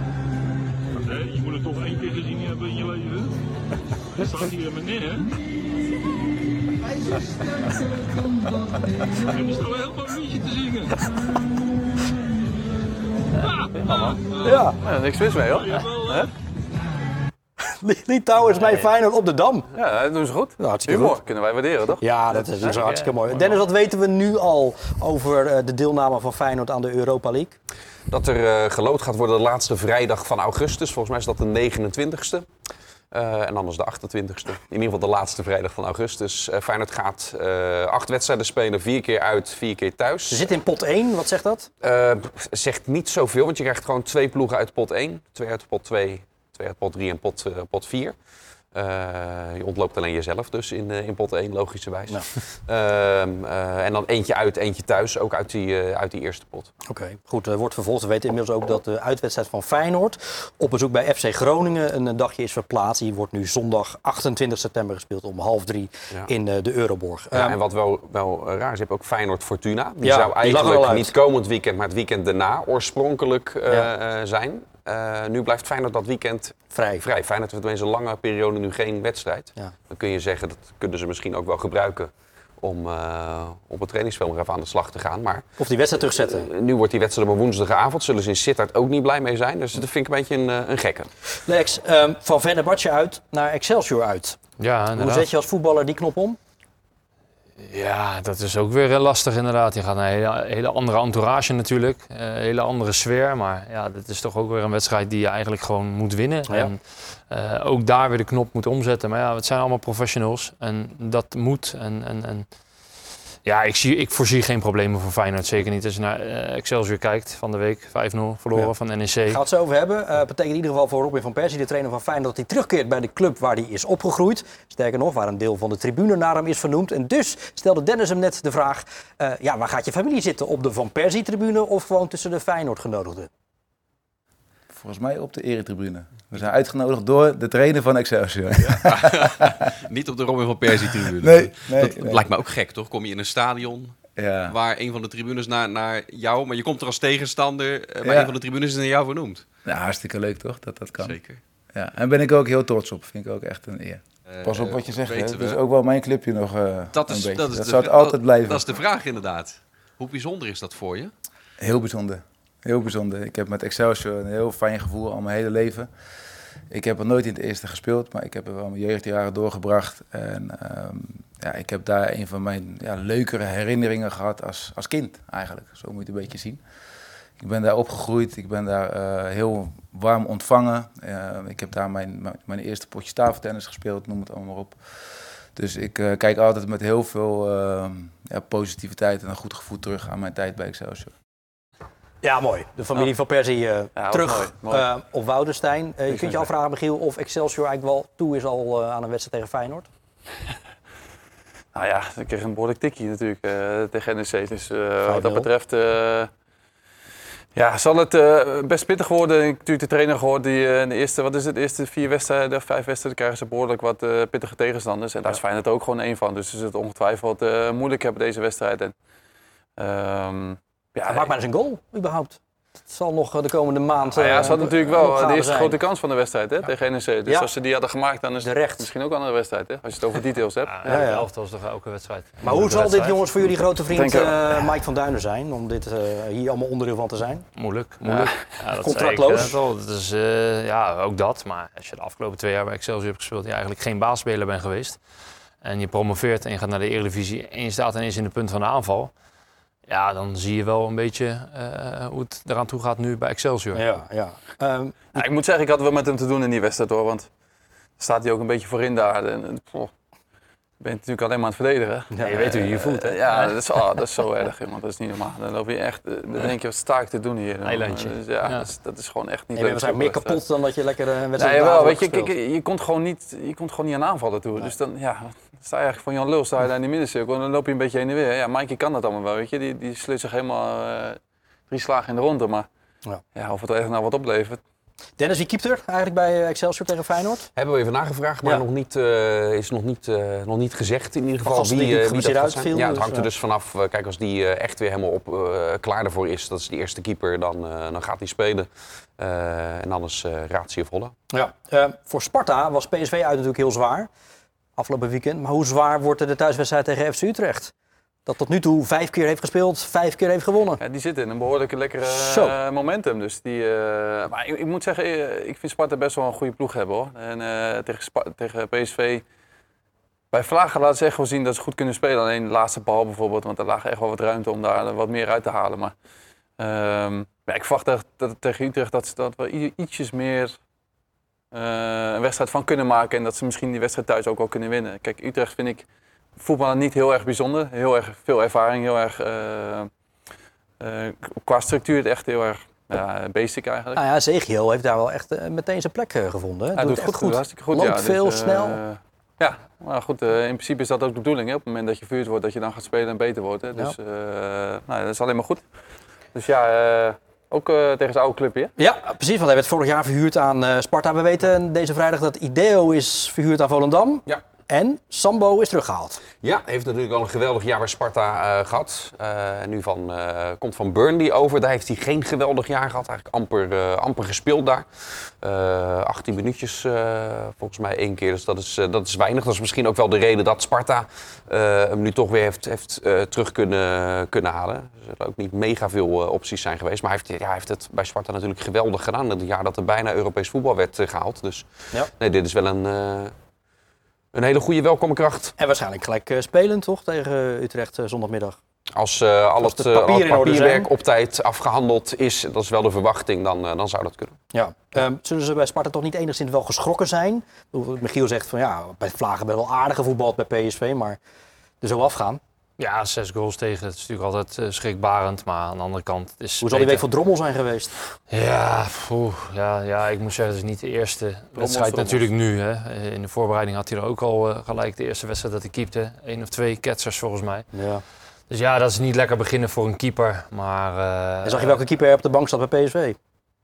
Nee, je moet het toch één keer gezien hebben in je leven. Er staat hier een meneer. En die staat wel heel mooi liedje te zingen. Ja, Ja, niks mis mee hoor. Jawel, hè? Litouwen is mijn Feyenoord op de Dam. Ja, dat doen ze goed. Nou, hartstikke Humor goed. kunnen wij waarderen, toch? Ja, dat is, dat is hartstikke mooi. Dennis, wat weten we nu al over uh, de deelname van Feyenoord aan de Europa League? Dat er uh, geloot gaat worden de laatste vrijdag van augustus. Volgens mij is dat de negenentwintigste. Uh, en anders de achtentwintigste. In ieder geval de laatste vrijdag van augustus. Uh, Feyenoord gaat uh, acht wedstrijden spelen. Vier keer uit, vier keer thuis. Ze zitten in pot één. Wat zegt dat? Uh, zegt niet zoveel, want je krijgt gewoon twee ploegen uit pot één. Twee uit pot twee, twee uit pot drie en pot, uh, pot vier. Uh, je ontloopt alleen jezelf dus in, uh, in pot één, logischerwijs. Ja. Uh, uh, en dan eentje uit, eentje thuis, ook uit die, uh, uit die eerste pot. Oké, okay, goed. Er wordt vervolgd. We weten inmiddels ook dat de uitwedstrijd van Feyenoord op bezoek bij F C Groningen een dagje is verplaatst. Die wordt nu zondag achtentwintig september gespeeld om half drie ja. in uh, de Euroborg. Ja, um, en wat wel, wel raar is, je hebt ook Feyenoord Fortuna. Die ja, zou die eigenlijk niet komend weekend, maar het weekend daarna oorspronkelijk uh, ja. uh, zijn. Uh, nu blijft Feyenoord dat weekend vrij. vrij. Feyenoord heeft in een lange periode nu geen wedstrijd. Ja. Dan kun je zeggen, dat kunnen ze misschien ook wel gebruiken om uh, op het trainingsveld nog even aan de slag te gaan. Maar, of die wedstrijd terugzetten. Uh, nu wordt die wedstrijd op een woensdagavond. Zullen ze in Sittard ook niet blij mee zijn. Dus dat vind ik een beetje een, een gekke. Lex, um, van Fenerbahce uit naar Excelsior uit. Ja, hoe zet je als voetballer die knop om? Ja, dat is ook weer lastig inderdaad. Je gaat naar een hele, hele andere entourage natuurlijk. Een hele andere sfeer. Maar ja, dit is toch ook weer een wedstrijd die je eigenlijk gewoon moet winnen. Ja. En uh, ook daar weer de knop moet omzetten. Maar ja, het zijn allemaal professionals. En dat moet. En, en, en ja, ik, zie, ik voorzie geen problemen voor Feyenoord. Zeker niet als je naar uh, Excelsior kijkt van de week. vijf nul verloren ja. van N E C. Gaat het zo over hebben. Uh, betekent in ieder geval voor Robin van Persie, de trainer van Feyenoord, dat hij terugkeert bij de club waar hij is opgegroeid. Sterker nog, waar een deel van de tribune naar hem is vernoemd. En dus stelde Dennis hem net de vraag, uh, ja, waar gaat je familie zitten? Op de Van Persie-tribune of gewoon tussen de Feyenoord-genodigden? volgens mij op de eretribune. We zijn uitgenodigd door de trainer van Excelsior. Ja. Niet op de Robin van Persie-tribune. Nee, nee, dat nee. lijkt me ook gek, toch? Kom je in een stadion Ja. waar een van de tribunes naar, naar jou... maar je komt er als tegenstander, eh, maar Ja. een van de tribunes is naar jou vernoemd. Nou, hartstikke leuk toch, dat dat kan. Zeker. Ja, en ben ik ook heel trots op. Vind ik ook echt een eer. Uh, Pas op wat je zegt, hè. weten Het we. is ook wel mijn clubje nog uh, Dat is, een beetje. dat is dat de, zou het dat- altijd blijven. Dat is de vraag inderdaad. Hoe bijzonder is dat voor je? Heel bijzonder. Heel bijzonder. Ik heb met Excelsior een heel fijn gevoel al mijn hele leven. Ik heb er nooit in het eerste gespeeld, maar ik heb er wel mijn jeugdjaren doorgebracht. En um, ja, ik heb daar een van mijn ja, leukere herinneringen gehad als, als kind eigenlijk. Zo moet je het een beetje zien. Ik ben daar opgegroeid, ik ben daar uh, heel warm ontvangen. Uh, ik heb daar mijn, mijn, mijn eerste potje tafeltennis gespeeld, noem het allemaal maar op. Dus ik uh, kijk altijd met heel veel uh, ja, positiviteit en een goed gevoel terug aan mijn tijd bij Excelsior. Ja, mooi. De familie Ja. van Persie uh, Ja, terug mooi, mooi. Uh, op Woudenstein. Uh, je kunt je vind afvragen, Michiel, of Excelsior eigenlijk wel toe is al uh, aan een wedstrijd tegen Feyenoord. Nou ja, ik kreeg een behoorlijk tikkie natuurlijk uh, tegen N E C. Dus uh, wat dat betreft uh, ja, zal het uh, best pittig worden. Ik heb natuurlijk de trainer gehoord die uh, in de eerste, wat is het, de eerste vier wedstrijden, vijf wedstrijden krijgen ze behoorlijk wat uh, pittige tegenstanders. En daar is Feyenoord ook gewoon één van. Dus ze het ongetwijfeld uh, moeilijk hebben deze wedstrijd. En, um, ja, Maak maar eens een goal, überhaupt. Het zal nog de komende maand. Nou ja, ze hadden natuurlijk wel de eerste zijn. grote kans van de wedstrijd hè, tegen N E C. Dus Ja. als ze die hadden gemaakt, dan is De het rechts. misschien ook een andere wedstrijd. Hè, als je het over details hebt. Ja, Ja, ja. de elftal is toch elke wedstrijd. Maar hoe zal dit, jongens, voor jullie grote vriend Denk ik uh, Mike van Duinen zijn? Om dit uh, hier allemaal onderdeel van te zijn? Moeilijk, moeilijk. Ja, dat Contractloos? zei ik, uh, net al. Dat is, uh, ja, ook dat. Maar als je de afgelopen twee jaar bij Excelsior hebt gespeeld... en je eigenlijk geen baasspeler bent geweest... en je promoveert en je gaat naar de Eredivisie... en je staat ineens in de punt van de aanval... ja, dan zie je wel een beetje uh, hoe het eraan toe gaat nu bij Excelsior. Ja, ja. Um, Ja, ik moet zeggen, ik had wel met hem te doen in die wedstrijd hoor. Want staat hij ook een beetje voorin daar. En, en, oh, ben je natuurlijk alleen maar aan het verdedigen. Ja, je weet hoe je je voelt, hè? Uh, ja, dat is, oh, dat is zo erg, jongen. Dat is niet normaal. Dan loop je echt, dan denk je, wat sta ik te doen hier? Dan, Eilandje. Dus, ja, Ja. Dat, is, dat is gewoon echt niet je bent leuk. waarschijnlijk meer kapot dan dat je lekker een wedstrijd Ja, op de jawel, avond weet je, hebt kijk, gespeeld. je komt gewoon niet, je komt gewoon niet aan aanvallen toe. Dus dan, ja, dan sta je eigenlijk van Jan Lul, sta je daar in de middencirkel en dan loop je een beetje heen en weer. Ja, Mikey kan dat allemaal wel, weet je. Die, die sleurt zich helemaal uh, drie slagen in de ronde. Maar Ja. ja, of het er echt nou wat oplevert. Dennis, wie keept er eigenlijk bij Excelsior tegen Feyenoord? Hebben we even nagevraagd, maar Ja. nog niet, uh, is nog niet, uh, nog niet gezegd in ieder geval. Gasten die uh, geblesseerd dat gaat uitviel, zijn. Ja, het dus, hangt er ja. dus vanaf. Uh, kijk, als die uh, echt weer helemaal op, uh, klaar ervoor is, dat is de eerste keeper, dan, uh, dan gaat hij spelen. Uh, en anders uh, Ratio Volle. Ja. Uh, voor Sparta was P S V uit natuurlijk heel zwaar. Afgelopen weekend. Maar hoe zwaar wordt er de thuiswedstrijd tegen F C Utrecht? Dat tot nu toe vijf keer heeft gespeeld, vijf keer heeft gewonnen. Ja, die zitten in een behoorlijke lekkere Zo. uh, momentum. Dus die, uh, maar ik, ik moet zeggen, uh, ik vind Sparta best wel een goede ploeg hebben hoor. En uh, tegen, Spa- tegen P S V, bij Vlagen laten ze echt wel zien dat ze goed kunnen spelen. Alleen de laatste bal bijvoorbeeld, want er lag echt wel wat ruimte om daar wat meer uit te halen. Maar um, ja, ik verwacht echt dat tegen Utrecht dat ze dat wel i- ietsjes meer uh, een wedstrijd van kunnen maken. En dat ze misschien die wedstrijd thuis ook wel kunnen winnen. Kijk, Utrecht vind ik voetballen niet heel erg bijzonder. Heel erg veel ervaring, heel erg uh, uh, qua structuur echt heel erg ja, basic eigenlijk. Nou ja, Zegiel heeft daar wel echt uh, meteen zijn plek uh, gevonden. Hè? Hij doet, het het echt goed, hartstikke goed. Loopt ja, veel, dus, uh, snel. Ja, maar goed, uh, in principe is dat ook de bedoeling. Hè? Op het moment dat je verhuurd wordt, dat je dan gaat spelen en beter wordt. Hè? Dus uh, nou, dat is alleen maar goed. Dus ja, uh, ook uh, tegen zijn oude clubje. Ja, precies, want hij werd vorig jaar verhuurd aan uh, Sparta. We weten deze vrijdag dat Ideo is verhuurd aan Volendam. Ja. En Sambo is teruggehaald. Ja, heeft natuurlijk al een geweldig jaar bij Sparta uh, gehad. Uh, en nu van, uh, komt van Burnley over. Daar heeft hij geen geweldig jaar gehad. Eigenlijk amper, uh, amper gespeeld daar. Uh, achttien minuutjes uh, volgens mij één keer. Dus dat is, uh, dat is weinig. Dat is misschien ook wel de reden dat Sparta uh, hem nu toch weer heeft, heeft uh, terug kunnen, kunnen halen. Er zullen ook niet mega veel uh, opties zijn geweest. Maar hij heeft, ja, hij heeft het bij Sparta natuurlijk geweldig gedaan. Het jaar dat er bijna Europees voetbal werd uh, gehaald. Dus Ja. nee, dit is wel een... Uh, Een hele goede welkome kracht. En waarschijnlijk gelijk uh, spelen toch tegen Utrecht uh, zondagmiddag. Als uh, al Als het, de uh, al papieren het in orde papierwerk zijn. op tijd afgehandeld is, dat is wel de verwachting, dan, uh, dan zou dat kunnen. Ja. Um, zullen ze bij Sparta toch niet enigszins wel geschrokken zijn? Ik bedoel, Michiel zegt van ja, bij Vlagen ben wel aardige voetbal bij P S V, maar er zo afgaan. Ja, zes goals tegen. Het is natuurlijk altijd uh, schrikbarend. Maar aan de andere kant... Het is Hoe zal die week voor Drommel zijn geweest? Ja, poeh, ja, ja, ik moet zeggen, het is niet de eerste wedstrijd Drommels. natuurlijk nu. Hè. In de voorbereiding had hij er ook al uh, gelijk de eerste wedstrijd dat hij keepte. Eén of twee ketsers volgens mij. Ja. Dus ja, dat is niet lekker beginnen voor een keeper. Maar, uh, En zag je welke keeper er op de bank zat bij P S V?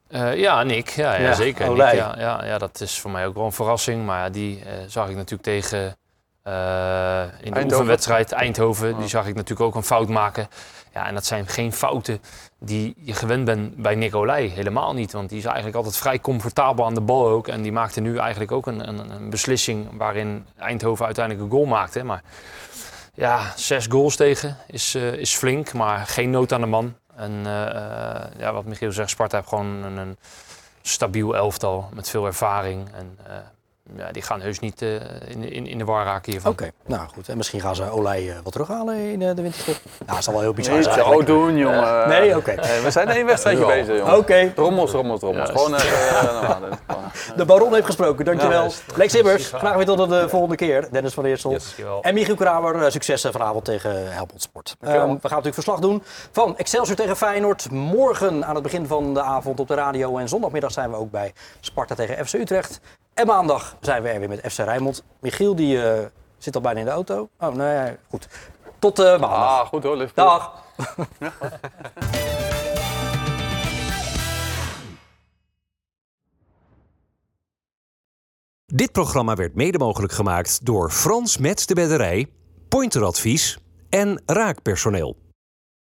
Uh, ja, Nick. Ja, ja, ja zeker. Oh, Nick, ja, ja, ja, dat is voor mij ook wel een verrassing. Maar ja, die uh, zag ik natuurlijk tegen uh, in de Eindhoven. oefenwedstrijd Eindhoven. Oh. Die zag ik natuurlijk ook een fout maken. Ja, en dat zijn geen fouten die je gewend bent bij Nick Olij. Helemaal niet, want die is eigenlijk altijd vrij comfortabel aan de bal ook. En die maakte nu eigenlijk ook een, een, een beslissing waarin Eindhoven uiteindelijk een goal maakte. Maar ja, zes goals tegen is, uh, is flink, maar geen nood aan de man. En uh, ja, wat Michiel zegt, Sparta heeft gewoon een, een stabiel elftal met veel ervaring. En uh, ja, die gaan heus niet uh, in, in, in de war raken hiervan. Oké, okay. Nou goed. En misschien gaan ze Olij uh, wat terughalen in uh, de winterstop. Nou, dat zal wel heel bizar niet zijn. Niet zo doen, jongen. Uh, nee, oké. Okay. Uh, we zijn één wedstrijdje bezig, jongen. Oké. Okay. Trommels, trommels, trommels. Ja, gewoon uh, de baron heeft gesproken, dankjewel. Ja, Lex Immers, graag weer tot de volgende keer. Dennis van Eersel. Yes. En Michiel Kramer, succes vanavond tegen Helmond Sport. Um, we gaan natuurlijk verslag doen van Excelsior tegen Feyenoord. Morgen aan het begin van de avond op de radio. En zondagmiddag zijn we ook bij Sparta tegen F C Utrecht. En maandag zijn we er weer met F C Rijnmond. Michiel die uh, zit al bijna in de auto. Oh, nee, goed. Tot uh, maandag. Ah, goed hoor, Liverpool. Dag. Dit programma werd mede mogelijk gemaakt door Frans Metz de Bedderij, Pointer Advies en Raakpersoneel.